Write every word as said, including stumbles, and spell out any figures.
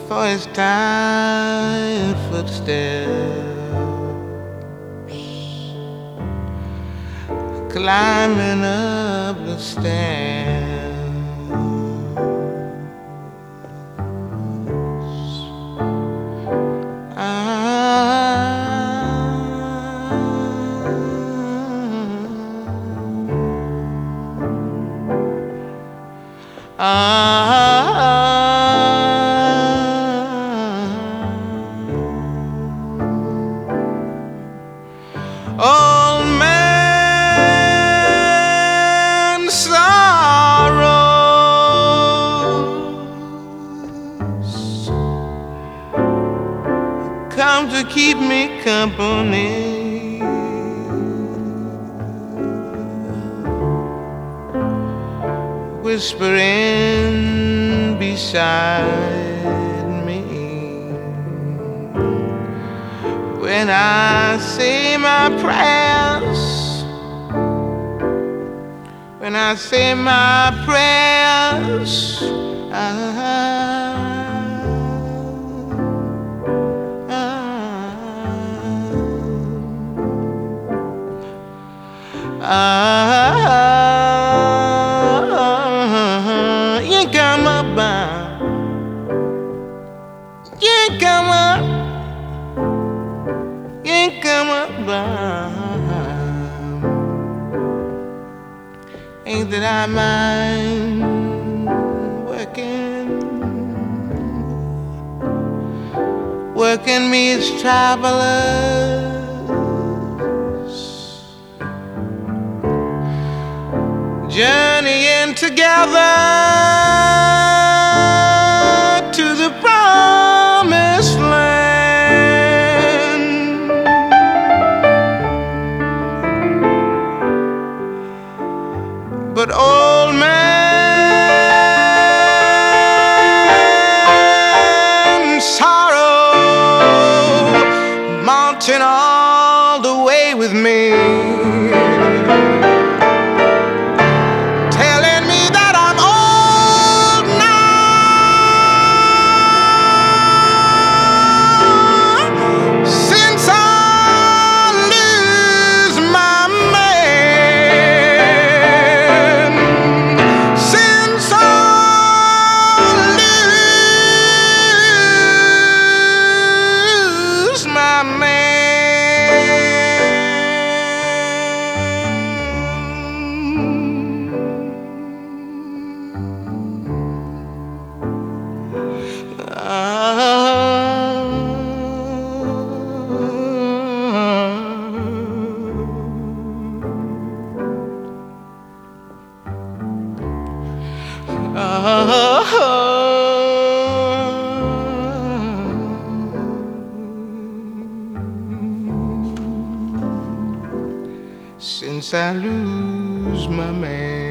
for his tiny footsteps climbing up the stairs. Ah, ah, old man sorrows come to keep me company, whispering beside me when I say my prayers, when I say my prayers. Ah, ah, ah, you come up, you come up, you come up. Ain't that I mind working, working me as travelers, journeying together to the promised land. But old man sorrow mounting all the way with me, telling me that I'm old now since I lose my man, since I lose my man. Since I lose my man.